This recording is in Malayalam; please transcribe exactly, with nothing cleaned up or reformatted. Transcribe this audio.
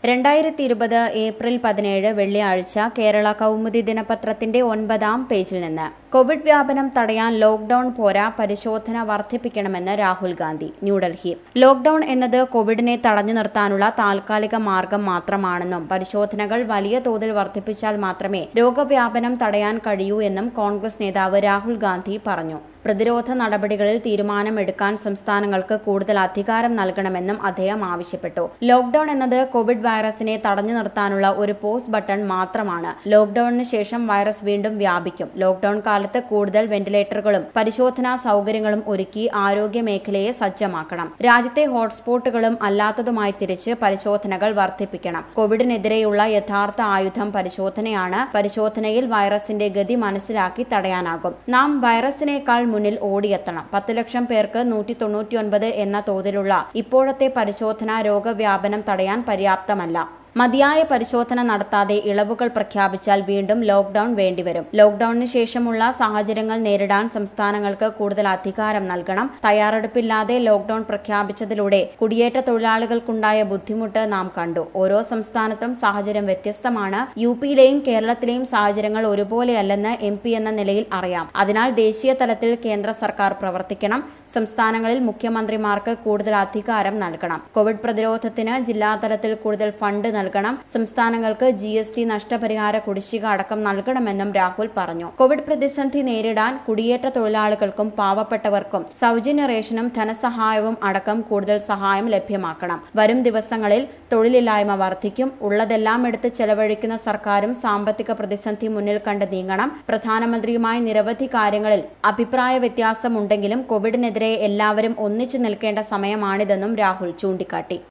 രണ്ടായിരത്തി ഇരുപത് ഏപ്രിൽ പതിനേഴ് വെള്ളിയാഴ്ച കേരള കൗമുദി ദിനപത്രത്തിന്റെ ഒൻപതാം പേജിൽ നിന്ന് കോവിഡ് വ്യാപനം തടയാൻ ലോക്ഡൌൺ പോരാ, പരിശോധന വർദ്ധിപ്പിക്കണമെന്ന് രാഹുൽ ഗാന്ധി. ന്യൂഡൽഹി. ലോക്ഡൌൺ എന്നത് കോവിഡിനെ തടഞ്ഞു നിർത്താനുള്ള താൽക്കാലിക മാർഗം മാത്രമാണെന്നും പരിശോധനകൾ വലിയ തോതിൽ വർദ്ധിപ്പിച്ചാൽ മാത്രമേ രോഗവ്യാപനം തടയാൻ കഴിയൂ എന്നും കോൺഗ്രസ് നേതാവ് രാഹുൽ ഗാന്ധി പറഞ്ഞു. പ്രതിരോധ നടപടികളിൽ തീരുമാനമെടുക്കാൻ സംസ്ഥാനങ്ങൾക്ക് കൂടുതൽ അധികാരം നൽകണമെന്നും അദ്ദേഹം ആവശ്യപ്പെട്ടു. ലോക്ഡൌൺ എന്നത് കോവിഡ് വൈറസിനെ തടഞ്ഞു നിർത്താനുള്ള ഒരു പോസ് ബട്ടൺ മാത്രമാണ്. ലോക്ഡൌണിന് ശേഷം വൈറസ് വീണ്ടും വ്യാപിക്കും. ലോക്ഡൌൺ കാലത്ത് കൂടുതൽ വെന്റിലേറ്ററുകളും പരിശോധനാ സൌകര്യങ്ങളും ഒരുക്കി ആരോഗ്യ മേഖലയെ സജ്ജമാക്കണം. രാജ്യത്തെ ഹോട്ട്സ്പോട്ടുകളും അല്ലാത്തതുമായി തിരിച്ച് പരിശോധനകൾ വർദ്ധിപ്പിക്കണം. കോവിഡിനെതിരെയുള്ള യഥാർത്ഥ ആയുധം പരിശോധനയാണ്. പരിശോധനയിൽ വൈറസിന്റെ ഗതി മനസ്സിലാക്കി തടയാനാകും. നാം വൈറസിനേക്കാൾ മുന്നിൽ ഓടിയെത്തണം. പത്ത് ലക്ഷം പേർക്ക് നൂറ്റി തൊണ്ണൂറ്റിയൊൻപത് എന്ന തോതിലുള്ള ഇപ്പോഴത്തെ പരിശോധന രോഗവ്യാപനം തടയാൻ പര്യാപ്തമല്ല. മതിയായ പരിശോധന നടത്താതെ ഇളവുകൾ പ്രഖ്യാപിച്ചാൽ വീണ്ടും ലോക്ഡൌൺ വേണ്ടിവരും. ലോക്ഡൌണിന് ശേഷമുള്ള സാഹചര്യങ്ങൾ നേരിടാൻ സംസ്ഥാനങ്ങൾക്ക് കൂടുതൽ അധികാരം നൽകണം. തയ്യാറെടുപ്പില്ലാതെ ലോക്ഡൌൺ പ്രഖ്യാപിച്ചതിലൂടെ കുടിയേറ്റ തൊഴിലാളികൾക്കുണ്ടായ ബുദ്ധിമുട്ട് നാം കണ്ടു. ഓരോ സംസ്ഥാനത്തും സാഹചര്യം വ്യത്യസ്തമാണ്. യു പിയിലെയും കേരളത്തിലെയും സാഹചര്യങ്ങൾ ഒരുപോലെയല്ലെന്ന് എം പി എന്ന നിലയിൽ അറിയാം. അതിനാൽ ദേശീയ തലത്തിൽ കേന്ദ്ര സർക്കാർ പ്രവർത്തിക്കണം. സംസ്ഥാനങ്ങളിൽ മുഖ്യമന്ത്രിമാർക്ക് കൂടുതൽ അധികാരം നൽകണം. കോവിഡ് പ്രതിരോധത്തിന് ജില്ലാതലത്തിൽ കൂടുതൽ ഫണ്ട് നൽകണം. സംസ്ഥാനങ്ങൾക്ക് ജി എസ് ടി നഷ്ടപരിഹാര കുടിശ്ശിക അടക്കം നൽകണമെന്നും രാഹുൽ പറഞ്ഞു. കോവിഡ് പ്രതിസന്ധി നേരിടാൻ കുടിയേറ്റ തൊഴിലാളികൾക്കും പാവപ്പെട്ടവർക്കും സൗജന്യ റേഷനും ധനസഹായവും അടക്കം കൂടുതൽ സഹായം ലഭ്യമാക്കണം. വരും ദിവസങ്ങളിൽ തൊഴിലില്ലായ്മ വർദ്ധിക്കും. ഉള്ളതെല്ലാം എടുത്ത് ചെലവഴിക്കുന്ന സർക്കാരും സാമ്പത്തിക പ്രതിസന്ധി മുന്നിൽ കണ്ട് നീങ്ങണം. പ്രധാനമന്ത്രിയുമായി നിരവധി കാര്യങ്ങളിൽ അഭിപ്രായ വ്യത്യാസമുണ്ടെങ്കിലും കോവിഡിനെതിരെ എല്ലാവരും ഒന്നിച്ചു നിൽക്കേണ്ട സമയമാണിതെന്നും രാഹുൽ ചൂണ്ടിക്കാട്ടി.